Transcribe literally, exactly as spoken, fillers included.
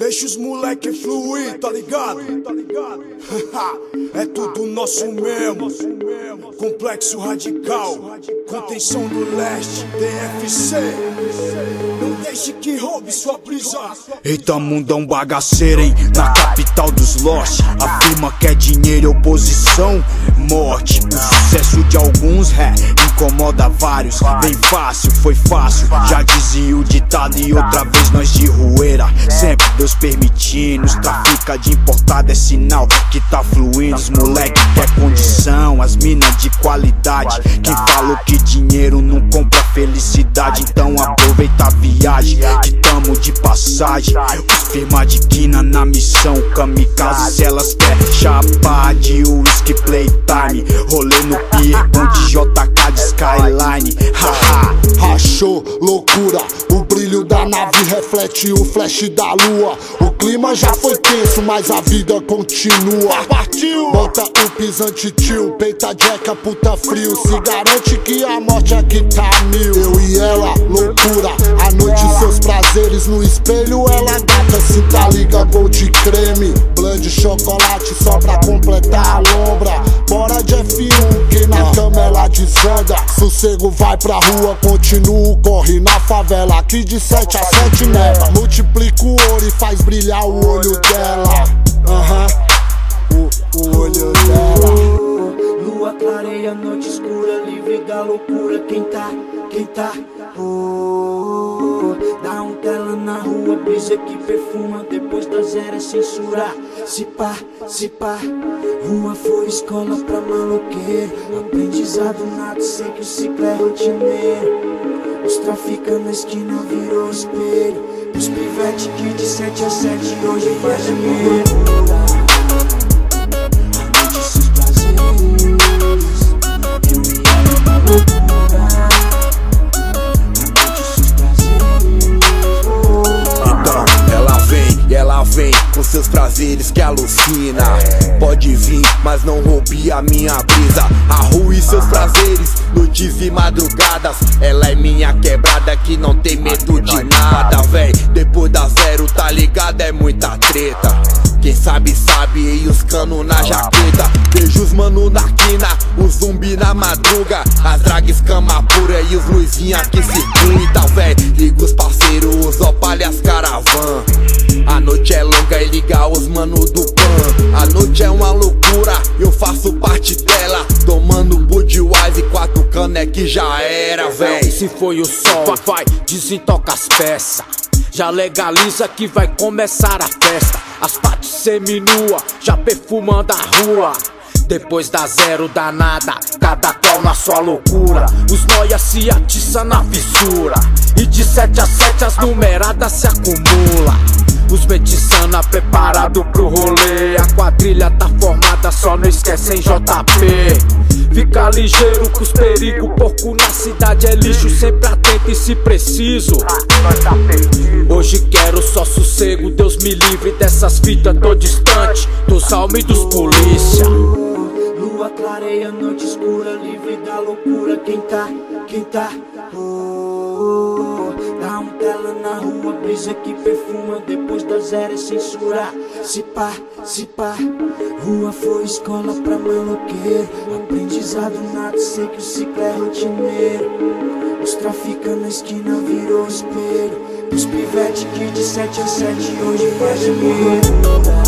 Deixa os moleque fluir, tá ligado? É tudo nosso mesmo. Complexo radical, contenção do leste, D F C. Não deixe que roube sua brisa. Eita, mundão bagaceiro, hein? Na capital dos Lost, afirma que é dinheiro e oposição, morte. O sucesso de alguns, é, incomoda vários. Bem fácil, foi fácil, já dizia o ditado. E outra vez nós de rueira, sempre Deus permitindo. Os trafica de importado é sinal que tá fluindo. Os moleque quer condição, as minas de qualidade. Quem falou que dinheiro não compra felicidade, então aproveita a viagem, que tamo de passagem. Os firma de quina na missão kamikaze, se elas quer chapar de whisky playtime. Rolê no pier com de J K de Skyline. Haha, rachou, loucura. O brilho da nave reflete o flash da lua. O clima já foi tenso, mas a vida continua. Partiu! Bota o pisante tio, peita jeca, puta frio. Se garante que a morte aqui tá mil. Eu e ela, loucura. À noite seus prazeres no espelho. Ela gata, cinta liga, gold creme. Blend chocolate só pra completar a lombra. Bora de F um, que na cama ela desanda. Sossego vai pra rua, continuo, corre na favela. Aqui de sete a sete neva. Multiplica o ouro e faz brilhar o olho dela. Aham, uhum. o, o olho dela. Lua clareia, noite escura, livre da loucura. Quem tá, quem tá, oh, dá um tela na rua, brisa que perfuma. Depois da zero é censura. Se pá, se pá, rua foi escola pra maloqueiro. Aprendizado nato, sei que o ciclo é rotineiro. Os trafica na esquina virou espelho. Os pivete que de sete a sete hoje faz dinheiro. Com seus prazeres que alucina. Pode vir, mas não roube a minha brisa. A rua e seus prazeres, noites e madrugadas. Ela é minha quebrada que não tem medo de nada, véi. Depois da zero, tá ligado, é muita treta. Quem sabe sabe, e os cano na jaqueta. Vejo os mano na quina, o zumbi na madruga. As drags cama pura e os luzinha que circuita, véi. Liga os parceiros, os opalha as caravan. A noite é longa e liga os mano do pan. A noite é uma loucura, eu faço parte dela. Tomando Budweiser, quatro caneca que já era, véi. Se foi o sol, vai, vai, desentoca as peças. Já legaliza que vai começar a festa. As patas seminua, já perfumando a rua. Depois da zero dá nada, cada qual na sua loucura. Os noia se atiça na fissura. E de sete a sete as numeradas se acumula. Os metiçana preparado pro rolê. A quadrilha tá formada, só não esquecem J P. Fica ligeiro com os perigos, porco na cidade é lixo. Sempre atento e se preciso. Hoje quero só sossego, Deus me livre dessas fitas. Tô distante dos alma e dos polícia. Lua clareia, noite escura, livre da loucura. Quem tá, quem tá, oh, dá um tela na rua, brisa que perfuma. Depois da zero é censura. Se pá, se pá, rua foi escola pra maloqueiro. Aprendizado nato, sei que o ciclo é rotineiro. Os trafica na esquina virou espelho. Os pivete que de sete a sete hoje faz dinheiro.